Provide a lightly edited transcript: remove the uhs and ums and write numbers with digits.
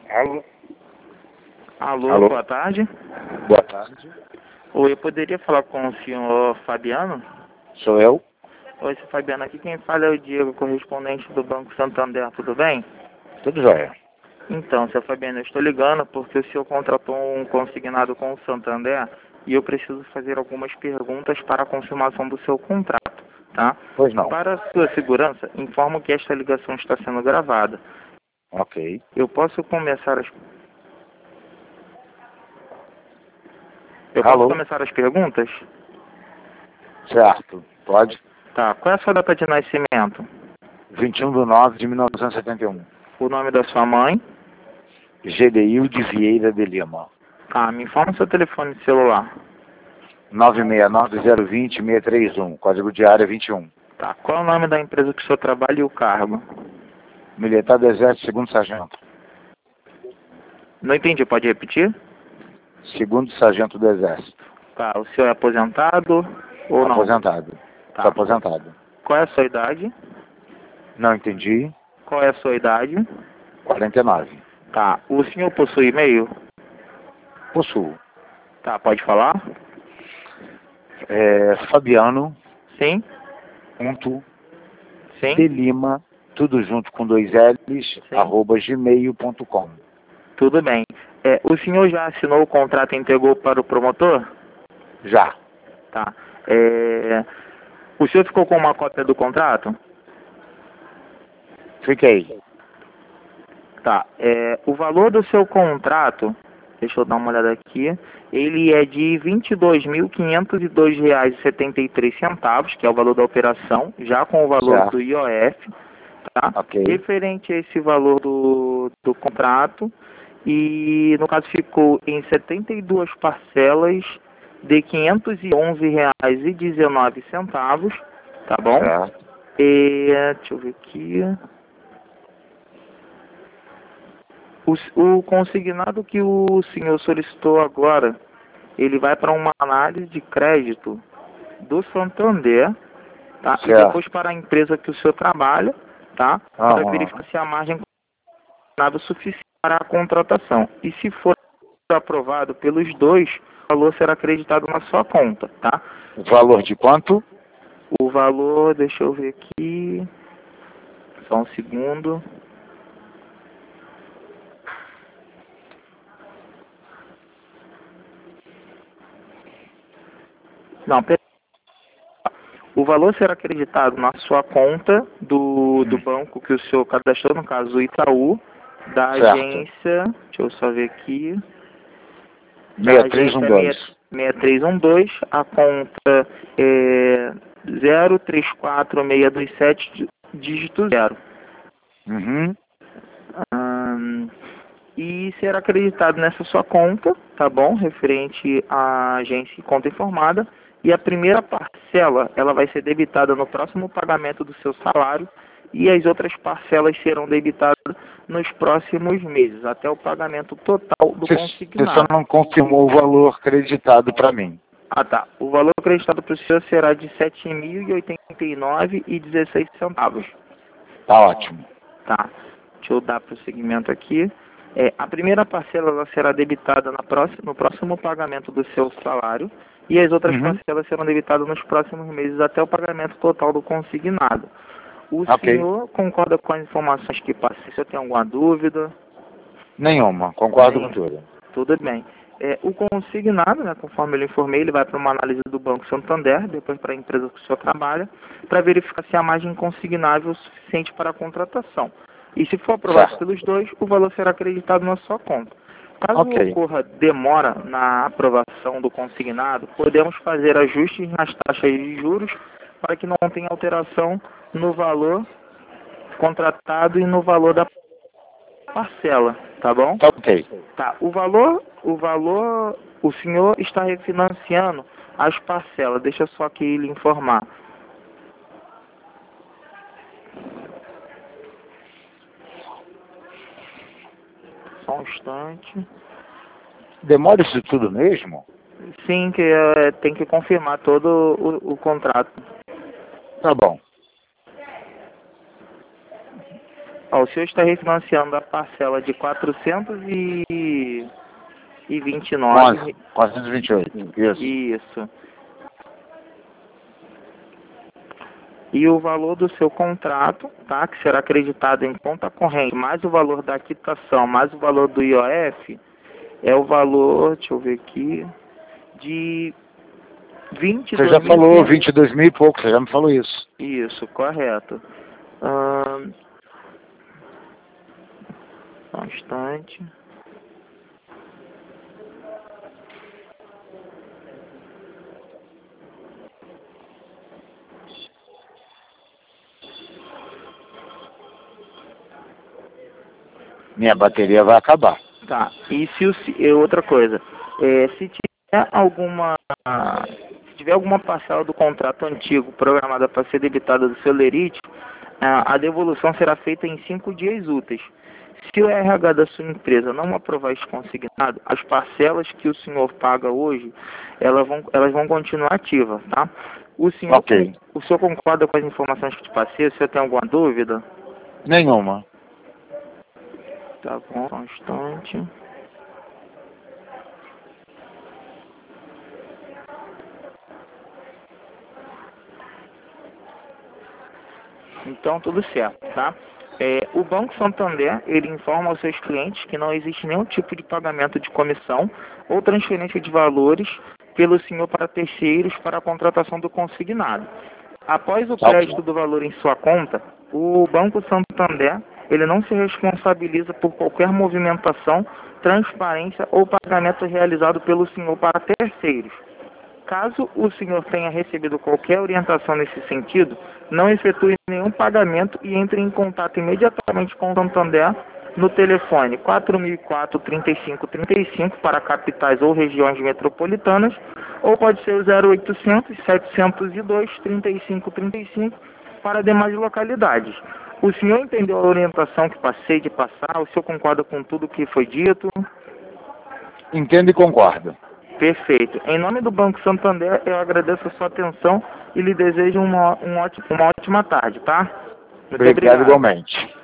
Alô? Alô, Alô? boa tarde. Boa tarde. Oi, eu poderia falar com o senhor Fabiano? Sou eu? Oi, senhor Fabiano, aqui quem fala é o Diego, correspondente do Banco Santander, tudo bem? Tudo jóia. Então, senhor Fabiano, eu estou ligando porque o senhor contratou um consignado com o Santander e eu preciso fazer algumas perguntas para a confirmação do seu contrato, tá? Pois não. Para a sua segurança, informo que esta ligação está sendo gravada. Ok. Eu posso começar as... Eu posso Alô? começar as perguntas? Certo. Pode? Tá, qual é a sua data de nascimento? 21/9/1971. O nome da sua mãe? Gedeilde Vieira de Lima. Tá, me informa o seu telefone celular. 969-020-631. Código de área 21. Tá, qual é o nome da empresa que o senhor trabalha e o cargo? Militar do Exército, segundo sargento. Não entendi, pode repetir? Segundo sargento do Exército. Tá, o senhor é aposentado ou não? Aposentado. Tá. Sou aposentado. Qual é a sua idade? Não entendi. Qual é a sua idade? 49. Tá, o senhor possui e-mail? Possuo. Tá, pode falar? Fabiano. Sim? Ponto. Sim? De Lima. Tudo junto com 2 L's. Sim. @gmail.com. Tudo bem. O senhor já assinou o contrato e entregou para o promotor? Já. Tá. O senhor ficou com uma cópia do contrato? Fiquei. Tá. O valor do seu contrato, deixa eu dar uma olhada aqui, ele é de R$ 22.502,73, que é o valor da operação, já com o valor Certo. do IOF, tá? Ok. Referente a esse valor do contrato, e no caso ficou em 72 parcelas de R$ 511,19, tá bom? Certo. Deixa eu ver aqui. O consignado que o senhor solicitou agora, ele vai para uma análise de crédito do Santander, tá? E Certo. depois para a empresa que o senhor trabalha, tá? Para verificar se a margem é suficiente para a contratação. E se for aprovado pelos dois, o valor será acreditado na sua conta, tá? Valor de quanto? O valor, deixa eu ver aqui, só um segundo. Não, o valor será acreditado na sua conta do banco que o senhor cadastrou, no caso o Itaú, da Certo. agência, deixa eu só ver aqui, da 6312. agência 6312, a conta é 034627, dígito 0. Uhum. E será acreditado nessa sua conta, tá bom? Referente à agência e conta informada. E a primeira parcela, ela vai ser debitada no próximo pagamento do seu salário e as outras parcelas serão debitadas nos próximos meses, até o pagamento total do Você consignado. só não confirmou o valor acreditado para mim. Ah, tá. O valor acreditado para o senhor será de R$ 7.089,16. Tá ótimo. Tá. Deixa eu dar prosseguimento aqui. A primeira parcela ela será debitada no próximo pagamento do seu salário e as outras parcelas serão debitadas nos próximos meses até o pagamento total do consignado. O Ok. senhor concorda com as informações que passei? O senhor tem alguma dúvida? Nenhuma. Concordo com Nem. tudo. Tudo bem. O consignado, né, conforme eu lhe informei, ele vai para uma análise do Banco Santander, depois para a empresa que o senhor trabalha, para verificar se a margem consignável é o suficiente para a contratação. E se for aprovado Certo. pelos dois, o valor será acreditado na sua conta. Caso Ok. ocorra demora na aprovação do consignado, podemos fazer ajustes nas taxas de juros para que não tenha alteração no valor contratado e no valor da parcela, tá bom? Tá ok. Tá, o senhor está refinanciando as parcelas, deixa só aqui lhe informar. Só um instante. Demora isso tudo mesmo? Sim, que tem que confirmar todo o contrato. Tá bom. Ó, o senhor está refinanciando a parcela de 429. 428. Isso. Isso. E o valor do seu contrato, tá, que será acreditado em conta corrente, mais o valor da quitação, mais o valor do IOF, é o valor, deixa eu ver aqui, de Você já 22.500. falou 22 mil e pouco, você já me falou isso. Isso, correto. Só um instante. Minha bateria vai acabar. Tá, e outra coisa, se tiver alguma parcela do contrato antigo programada para ser debitada do seu lerite, a devolução será feita em 5 dias úteis. Se o RH da sua empresa não aprovar esse consignado, as parcelas que o senhor paga hoje, elas vão continuar ativas, tá? O senhor concorda com as informações que te passei? O senhor tem alguma dúvida? Nenhuma. Tá bom, só um instante. Então, tudo certo, tá? O Banco Santander, ele informa aos seus clientes que não existe nenhum tipo de pagamento de comissão ou transferência de valores pelo senhor para terceiros para a contratação do consignado. Após o crédito do valor em sua conta, o Banco Santander, ele não se responsabiliza por qualquer movimentação, transparência ou pagamento realizado pelo senhor para terceiros. Caso o senhor tenha recebido qualquer orientação nesse sentido, não efetue nenhum pagamento e entre em contato imediatamente com o Santander no telefone 4004-3535 para capitais ou regiões metropolitanas, ou pode ser o 0800-702-3535 para demais localidades. O senhor entendeu a orientação que passei de passar? O senhor concorda com tudo que foi dito? Entendo e concordo. Perfeito. Em nome do Banco Santander, eu agradeço a sua atenção e lhe desejo uma ótima tarde, tá? Muito Obrigado igualmente.